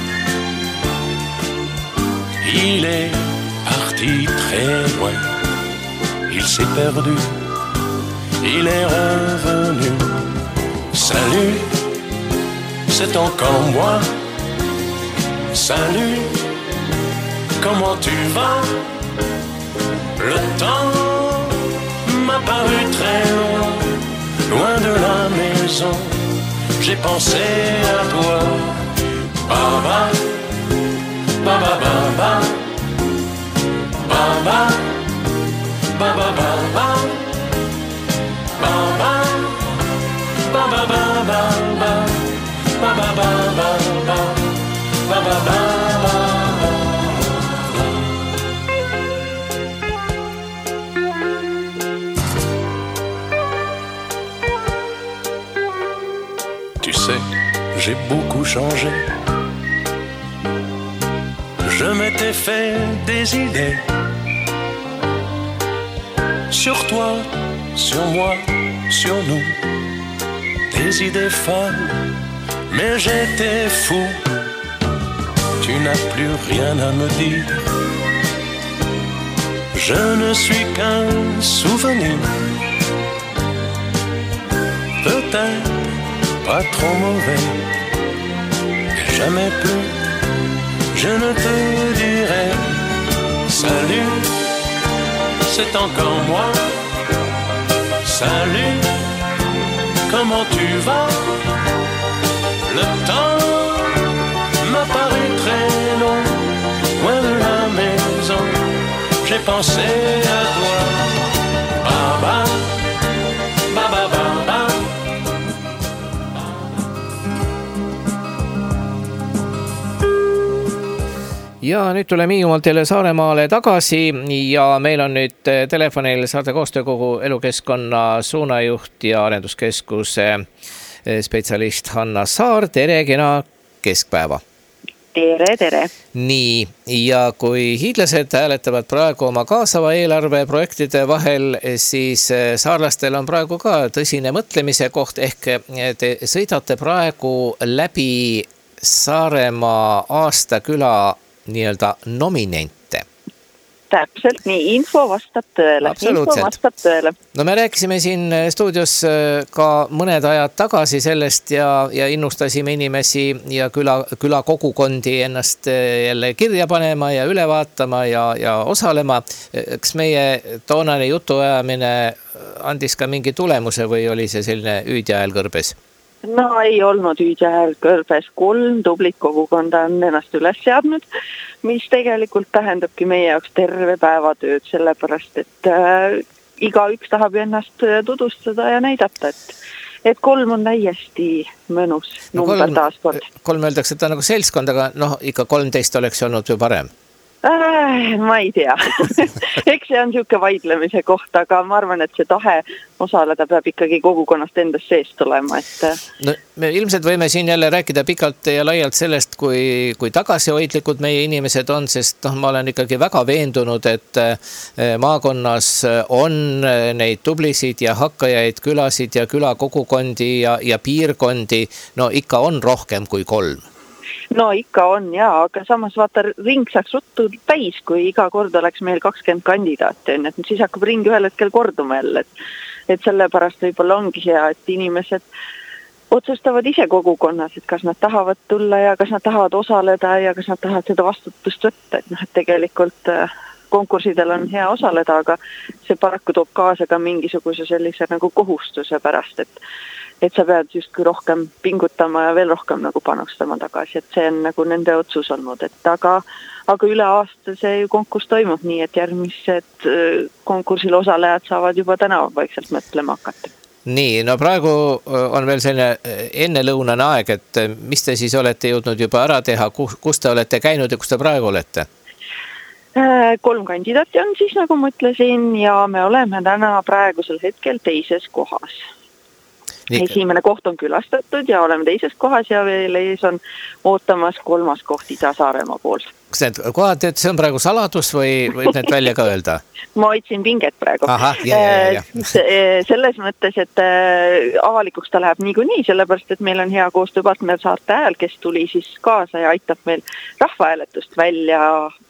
Il est parti très loin. Il s'est perdu. Il est revenu. Salut, c'est encore moi. Salut, comment tu vas? Le temps m'a paru très long. Loin de la maison, j'ai pensé à toi. Baba, baba, baba, baba, baba, baba, baba, baba, baba, baba, baba, baba, baba. Tu sais, j'ai beaucoup changé. Je m'étais fait des idées sur toi, sur moi, sur nous. Des idées folles, mais j'étais fou. Tu n'as plus rien à me dire. Je ne suis qu'un souvenir. Peut-être pas trop mauvais. Et jamais plus je ne te dirai salut, c'est encore moi. Salut, comment tu vas? Le temps m'a paru très long. Loin de la maison, j'ai pensé à toi. Baba, baba, baba. Ja nüüd tuleme Hiiumaalt jälle Saaremaale tagasi ja meil on nüüd telefonil Saarte Koostöökogu elukeskkonna suunajuht ja arenduskeskuse spetsialist Hanna Saar. Tere, kena keskpäeva. Tere, tere. Nii, ja kui hiidlased hääletavad praegu oma kaasava eelarve projektide vahel, siis saarlastel on praegu ka tõsine mõtlemise koht, ehk te sõidate praegu läbi Saaremaa aastaküla nii-öelda nominente. Täpselt nii, info vastab tõele. No me rääkisime siin stuudios ka mõned ajad tagasi sellest ja innustasime inimesi ja küla kogukondi ennast jälle kirja panema ja üle vaatama ja osalema. Kas meie toonane jutuajamine andis ka mingi tulemuse või oli see selline üüdjääl kõrbes? No ei olnud üüdjääl kõrbes. 3 tublit kogukonda on ennast üles seadnud, mis tegelikult tähendabki meie jaoks terve päevatööd, sellepärast, et igaüks tahab ennast tutvustada ja näidata, et 3 on täiesti mõnus number taaskord. 3 öeldakse, et ta on nagu seltskond, aga ikka 13 oleks olnud ju parem. Ma ei tea. Eks see on niisugune vaidlemise koht, aga ma arvan, et see tahe osaleda peab ikkagi kogukonnast endast seest tulema. No, me ilmselt võime siin jälle rääkida pikalt ja laialt sellest, kui tagasihoidlikud meie inimesed on, sest ma olen ikkagi väga veendunud, et maakonnas on neid tublisid ja hakkajaid külasid ja külakogukondi ja piirkondi, no ikka on rohkem kui 3. No ikka on jaa, aga samas vaata ring saaks ruttu täis, kui iga kord oleks meil 20 kandidaati, et siis hakkab ring ühel hetkel korduma jälle, et sellepärast võib-olla ongi hea, et inimesed otsustavad ise kogukonnas, et kas nad tahavad tulla ja kas nad tahavad osaleda ja kas nad tahavad seda vastutust võtta, et tegelikult konkursidel on hea osaleda, aga see paraku toob kaasa ka mingisuguse sellise nagu kohustuse pärast, et sa pead justkui rohkem pingutama ja veel rohkem nagu panustama tagasi, et see on nagu nende otsus olnud, et aga üle aasta see konkurss toimub nii, et järgmised konkursil osalejad saavad juba täna vaikselt mõtlema hakata. Nii, no praegu on veel selline ennelõunane aeg, et mis te siis olete jõudnud juba ära teha, kus te olete käinud ja kus te praegu olete? 3 kandidaati on siis, nagu ma ütlesin, ja me oleme täna praegusel hetkel 2. kohas. Esimene koht on külastatud ja oleme teises kohas ja veel ees on ootamas 3. koht Ida-Saaremaa pool. Kas need kohad, et see on praegu saladus või võib need välja ka öelda? Ma hoidsin pinget praegu. Aha, selles mõttes, et avalikuks ta läheb niikuinii, sellepärast, et meil on hea koostööpartner Saarte Hääl, kes tuli siis kaasa ja aitab meil rahvahääletust välja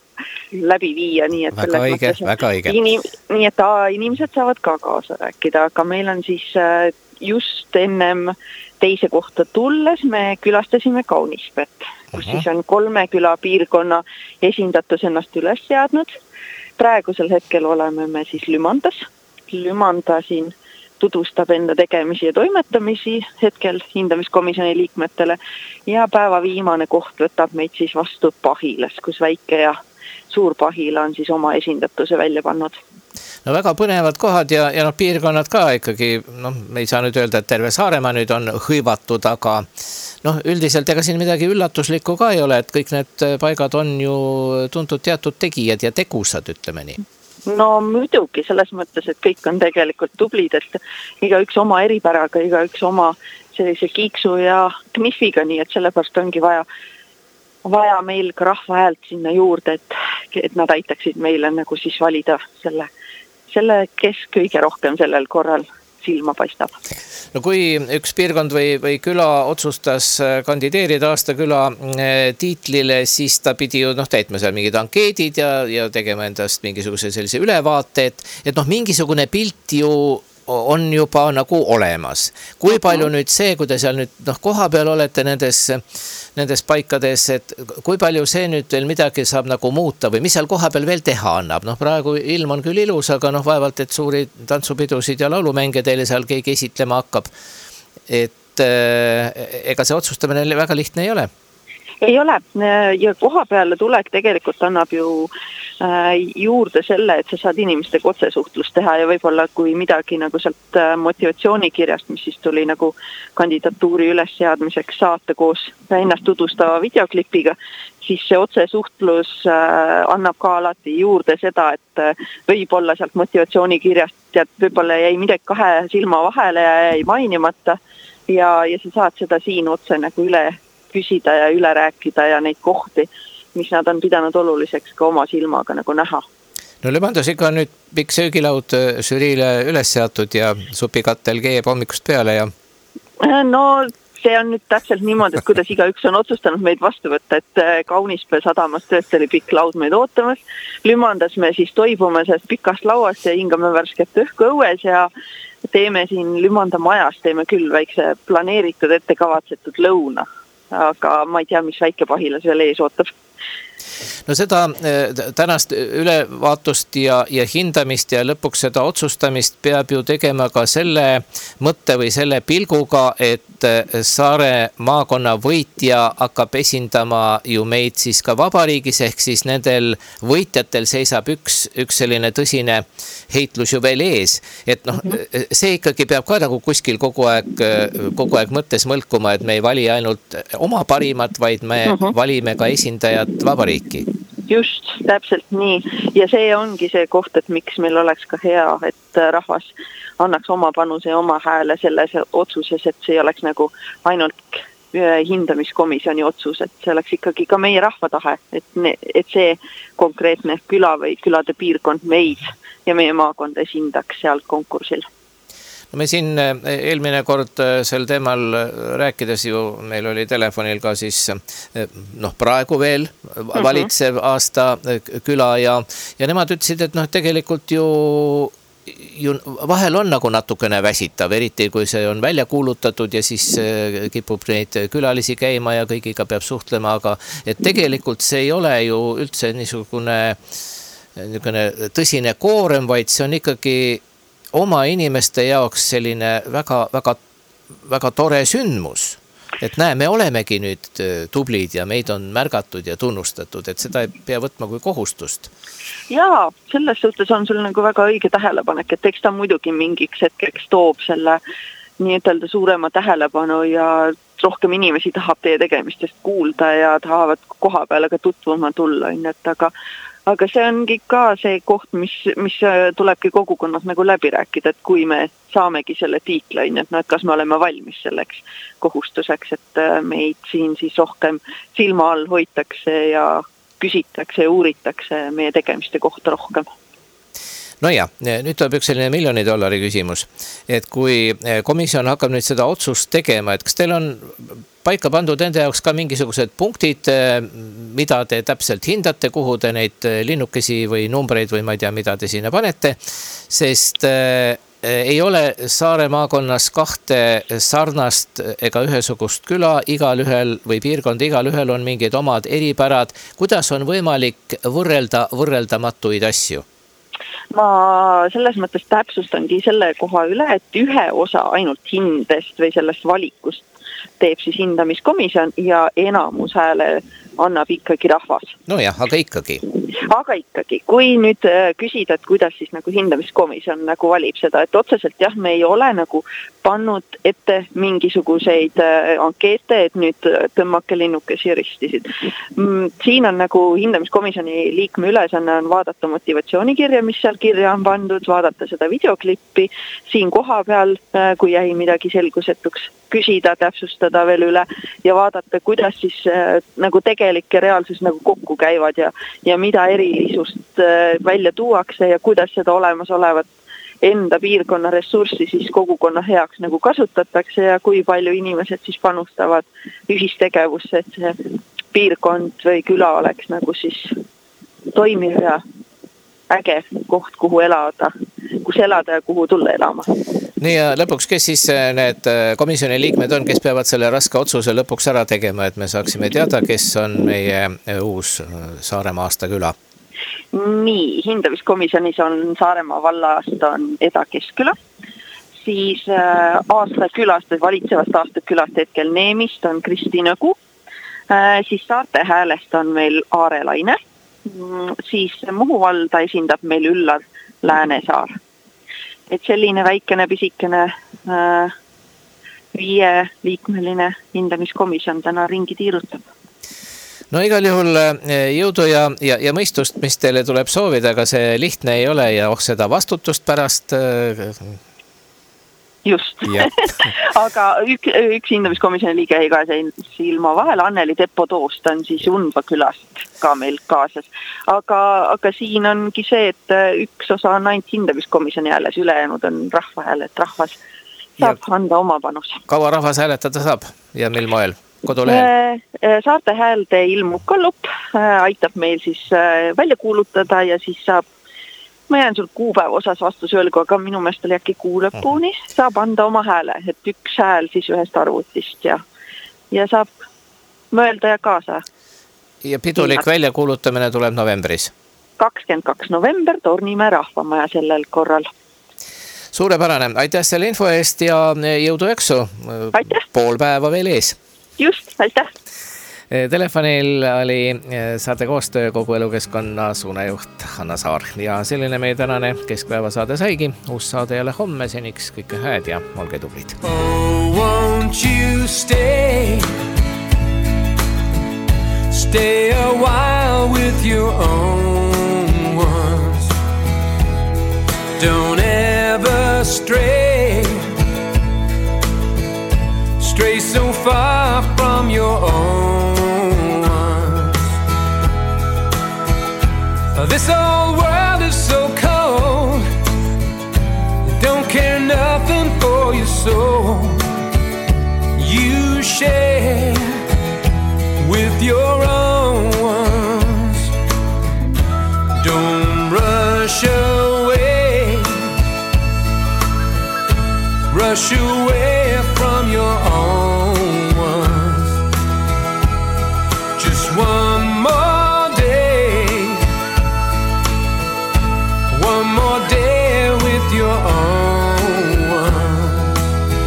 läbi viia, nii et väga õige. Nii et inimesed saavad ka kaasa rääkida, aga meil on siis just ennem teise kohta tulles me külastasime Kaunispet, kus siis on 3 küla piirkonna esindatus ennast üles seadnud. Praegusel hetkel oleme me siis Lümandas. Lümanda siin tutvustab enda tegemisi ja toimetamisi hetkel hindamiskomisjoni liikmetele ja päeva viimane koht võtab meid siis vastu Pahilas, kus väike ja suur Pahila on siis oma esindatuse välja pannud. No väga põnevad kohad ja piirkonnad ka ikkagi, me ei saa nüüd öelda, et terve Saaremaa nüüd on hõivatud, aga üldiselt ega siin midagi üllatuslikku ka ei ole, et kõik need paigad on ju tuntud teatud tegijad ja tegusad, ütleme nii. No muidugi, selles mõttes, et kõik on tegelikult tublid, et igaüks oma eripäraga, igaüks oma sellise kiiksu ja knifiga, nii et sellepärast ongi vaja meil ka rahva häält sinna juurde, et nad aitaksid meile nagu siis valida selle, kes kõige rohkem sellel korral silma paistab. No kui üks piirkond või küla otsustas kandideerida aastaküla tiitlile, siis ta pidi ju täitma seal mingid ankeedid ja tegema endast mingisuguse sellise ülevaate, et mingisugune pilt ju on juba nagu olemas. Kui palju nüüd see, kui te seal nüüd koha peal olete nendes paikades, et kui palju see nüüd veel midagi saab nagu muuta või mis seal koha peal veel teha annab? Praegu ilm on küll ilus, aga vaevalt, et suuri tantsupidusid ja laulumänge teile seal keegi esitlema hakkab. Et ega see otsustamine väga lihtne ei ole. Ei ole ja koha peale tulek tegelikult annab ju juurde selle, et sa saad inimestega otsesuhtlust teha ja võib-olla kui midagi nagu sealt motivatsioonikirjast, mis siis tuli nagu kandidatuuri ülesseadmiseks saata koos ennast tutvustava videoklipiga, siis see otsesuhtlus annab ka alati juurde seda, et võib-olla sealt motivatsioonikirjast võib-olla jäi midagi 2 silma vahele ja jäi mainimata ja sa saad seda siin otse nagu üle küsida ja üle rääkida ja neid kohti, mis nad on pidanud oluliseks ka oma silmaga nagu näha. No Lümandas ikka on nüüd pikk söögilaud žüriile üles seatud ja supikattel keeb hommikust peale ja... No see on nüüd täpselt niimoodi, et kuidas igaüks on otsustanud meid vastu võtta, et Kaunispea sadamas tõesti oli pikk laud meid ootamas. Lümandas me siis toibume sellest pikast lauast ja hingame värsket õhku õues ja teeme siin Lümanda majas, teeme küll väikse planeeritud ettekavatsetud lõuna. Aga ma ei tea, mis väike Pahila seal ees ootab. No seda tänast ülevaatust ja hindamist ja lõpuks seda otsustamist peab ju tegema ka selle mõtte või selle pilguga, et Saare maakonna võitja hakkab esindama ju meid siis ka vabariigis, ehk siis nendel võitjatel seisab üks selline tõsine heitlus ju veel ees. Et see ikkagi peab ka nagu kuskil kogu aeg mõttes mõlkuma, et me ei vali ainult oma parimat, vaid me valime ka esindajat vabariiki. Just, täpselt nii. Ja see ongi see koht, et miks meil oleks ka hea, et rahvas annaks oma panuse ja oma hääle selles otsuses, et see oleks nagu ainult hindamiskomisjoni otsus, et see oleks ikkagi ka meie rahva tahe, et see konkreetne küla või külade piirkond meid ja meie maakonda esindaks seal konkursil. No me siin eelmine kord sel teemal rääkides ju, meil oli telefonil ka siis praegu veel valitsev aasta küla ja nemad ütlesid, et tegelikult ju vahel on nagu natukene väsitav, eriti kui see on välja kuulutatud ja siis kipub neid külalisi käima ja kõigiga peab suhtlema, aga et tegelikult see ei ole ju üldse niisugune tõsine koorem, vaid see on ikkagi oma inimeste jaoks selline väga tore sündmus, et me olemegi nüüd tublid ja meid on märgatud ja tunnustatud, et seda ei pea võtma kui kohustust. Jaa, selles suhtes on sul nagu väga õige tähelepanek, et eks ta muidugi mingiks hetkeks toob selle nii-ütelda suurema tähelepanu ja rohkem inimesi tahab teie tegemistest kuulda ja tahavad koha peale ka tutvuma tulla, aga aga see ongi ka see koht, mis tulebki kogukonnas nagu läbi rääkida, et kui me saamegi selle tiitla, et kas me oleme valmis selleks kohustuseks, et meid siin siis rohkem silma all hoitakse ja küsitakse ja uuritakse meie tegemiste kohta rohkem. No ja, nüüd tuleb üks selline $1 miljoni küsimus, et kui komisjon hakkab nüüd seda otsust tegema, et kas teil on paika pandud enda jaoks ka mingisugused punktid, mida te täpselt hindate, kuhu te neid linnukesi või numbreid või ma ei tea, mida te sinna panete, sest ei ole Saare maakonnas 2 sarnast ega ühesugust küla, igalühel või piirkond, igalühel on mingid omad eripärad. Kuidas on võimalik võrrelda võrreldamatuid asju? Ma selles mõttes täpsustangi selle koha üle, et ühe osa ainult hindest või sellest valikust teeb siis hindamiskomisjon ja enamus hääle annab ikkagi rahvas. No jah, aga ikkagi. Aga ikkagi, kui nüüd küsida, et kuidas siis nagu hindamiskomisjon nagu valib seda, et otseselt jah, me ei ole nagu pannud ette mingisuguseid ankeete, et nüüd tõmmake linnukesi ristisid. Siin on nagu hindamiskomisjoni liikme ülesanne on vaadata motivatsioonikirja, mis seal kirja on pandud, vaadata seda videoklippi, siin koha peal, kui jäi midagi selgusetuks, küsida, täpsustada veel üle ja vaadata, kuidas siis nagu tegelik ja reaalsus nagu kokku käivad ja mida erilisust välja tuuakse ja kuidas seda olemasolevat enda piirkonna ressurssi siis kogukonna heaks nagu kasutatakse ja kui palju inimesed siis panustavad ühistegevusse, et see piirkond või küla oleks nagu siis toimiv ja äge koht, kuhu elada, kus elada ja kuhu tulla elama. Nii ja lõpuks, kes siis need komisjoni liikmed on, kes peavad selle raske otsuse lõpuks ära tegema, et me saaksime teada, kes on meie uus Saaremaa aastaküla? Nii, hindamiskomisjonis on Saaremaa vallast on Eda Keskküla, siis aastakülast, valitsevast aastakülast hetkel Neemist on Kristi Nõgu, siis Saarte Häälest on meil Aare Laine, siis Muhu valda esindab meil Üllar Läänesaar. Et selline väikene pisikene 5-liikmeline hindamiskomisjon täna ringi tiirutab. No igal juhul jõudu ja mõistust, mis teile tuleb soovida, aga see lihtne ei ole ja seda vastutust pärast. Just. Aga üks hindamiskomisjoni liige ei ka silma vahel, Anneli Teppo Toost on siis Undva külast ka meil kaasas. Aga siin ongi see, et üks osa on ainult hindamiskomisjoni hääles, ülejäänud on rahva hääl, et rahvas saab anda oma panus. Kaua rahvas hääletada saab ja mil moel? Kodulehel? Saarte Häälde ilmub kallup, aitab meil siis välja kuulutada ja siis saab ma jään sul kuupäev osas vastus öelgu, aga minu meelest oli äkki kuu lõpuni, saab anda oma hääle, et üks hääl siis ühest arvutist ja saab mõelda ja kaasa. Ja pidulik väljakuulutamine tuleb novembris? 22. november Tornimäe rahvamaja sellel korral. Suurepärane, aitäh selle info eest ja jõudu eksu. Aitäh. Pool päeva veel ees. Just, aitäh. Telefonil oli Saarte koostöö kogu elukeskkonna suunajuht Hanna Saar ja selline meie tänane Keskpäeva saade saigi. Uus saade jälle homme, seniks kõike hääd ja olge tublid. Oh, won't you stay a while with your own ones. Don't ever stray so far from your own. This old world is so cold, you don't care nothing for your soul. You share with your own ones. Don't rush away from your own ones. Just one more day with your own ones.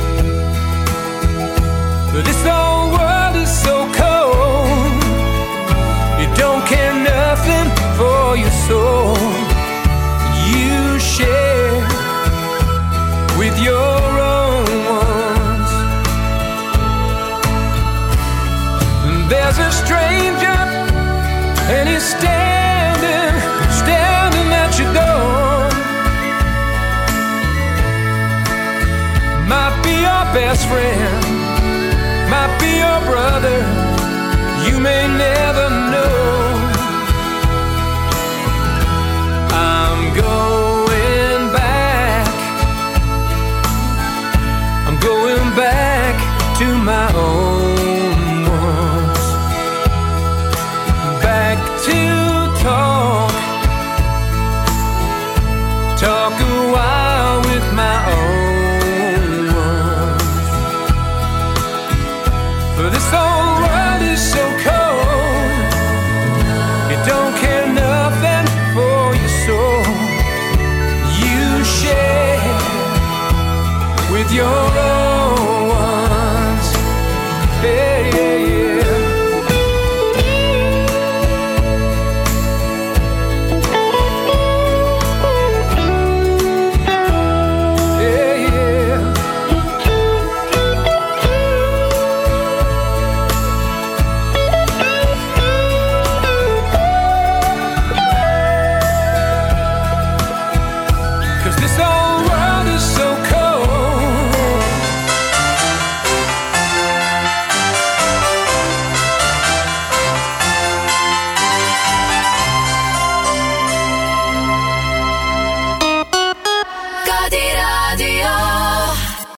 But this whole world is so cold, you don't care nothing for your soul. You share with your own ones. And there's a stranger and he's standing best friend, might be your brother. You may never